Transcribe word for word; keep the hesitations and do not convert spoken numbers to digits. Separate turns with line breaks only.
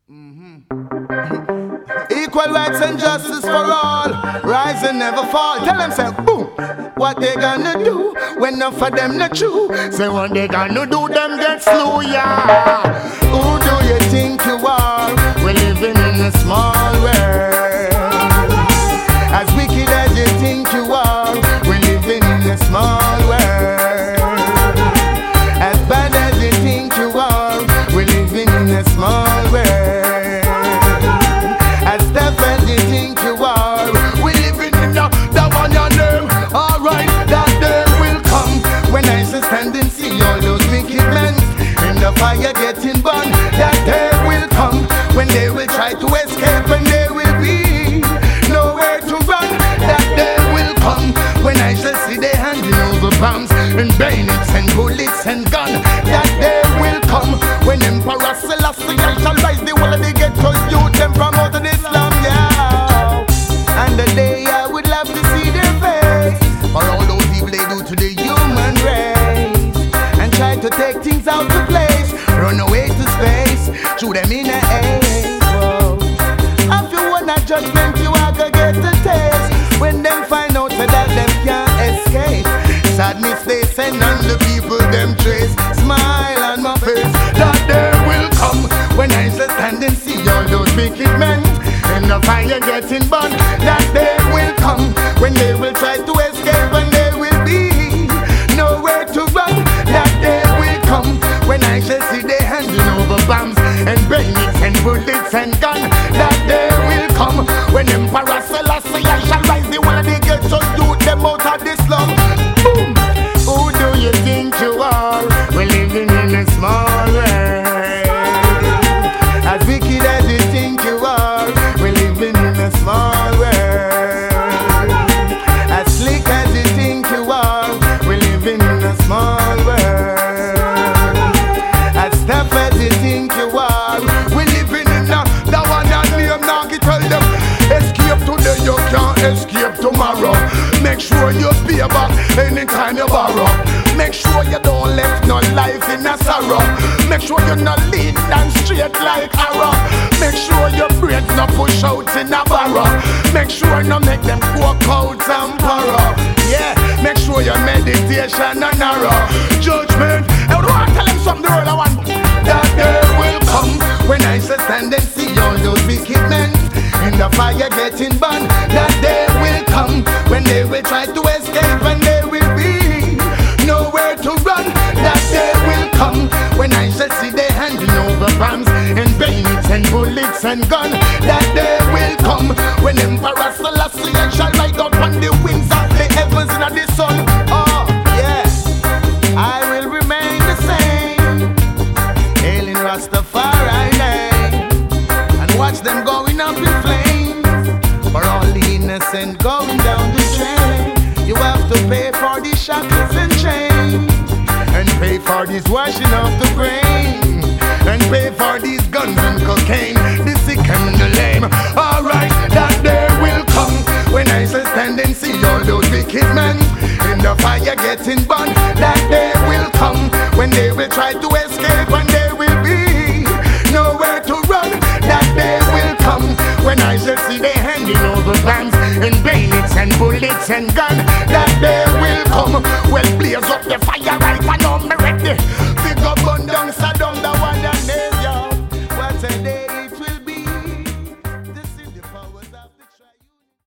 Mm-hmm. Equal rights and justice for all. Rise and never fall. Tell them, say, boom. What they gonna do when enough of them not true? Say what they gonna do, them get slew, yeah. Who do you think you are? We're living in a small world. As wicked as you think you are, we're living in a small world. As bad as you think you are, we're living in a small world. As tough as you think you are, we're living in the, the one you know. Alright, that day will come when I shall stand and see all those wicked men in the fire getting burned. That day will come when they will try to escape and they will be nowhere to run. That day will come when I shall see they handing over bombs and bayonets and bullets and guns. That day will come when Emperor Selassie shall rise the whole of the ghetto youth them from out of Islam, yeah. And the day I would love to see their face for all those evil they do to the human race and try to take things out of place, run away to space, shoot them in the air. Whoa. If you want a judgment, you are gonna get a taste when them find out that them can't escape. Sadness they send on the people them trace. Smile on my face. That day will come when I shall stand and see all those wicked men in the fire getting burned. That day will come when they will try to escape and they will be nowhere to run. That day will come when I shall see they handing over bombs and bayonets and bullets and guns. That day will come when Emperor Selassie shall rise the whole of the ghetto youth them out of the slum. Boom! Who do you think you are? We're living in a small world. As wicked as you think you are, we're living in a small world. As slick as you think you are, we're living in a small world. As tough as you think you are, we're living in a, the one that name now can tell them. Escape today, you can't escape tomorrow. Make sure you pay back anytime you borrow. Make sure you don't left no life in a sorrow. Make sure you not lead and straight like arrow. Make sure your brains not push out in a barrow. Make sure you make them walk out and borrow. Yeah, make sure your meditation and narrow. Judgment, I would want to tell them something all I want. That day will come when I shall stand and see all those wicked men in the fire getting burned. That day will come when they will try to escape and they will be nowhere to run. That day will come when I shall see they handing over bombs and bayonets and bullets and guns. That day will come when Emperor Selassie shall ride up on the wings of the heavens and the sun. Oh, yeah, I will remain the same, hailing Rastafari name, and watch them going up in flames. For all the innocent going down the drain, you have to pay for the shackles and chains, and pay for this washing of the brain, and pay for these guns and cocaine, the sick and the lame. Alright, that day will come when I shall stand and see all those wicked men in the fire getting burned. That day will come when they will try to escape and they will be nowhere to run. That day will come when I shall see they handing over bombs and bayonets and bullets and guns.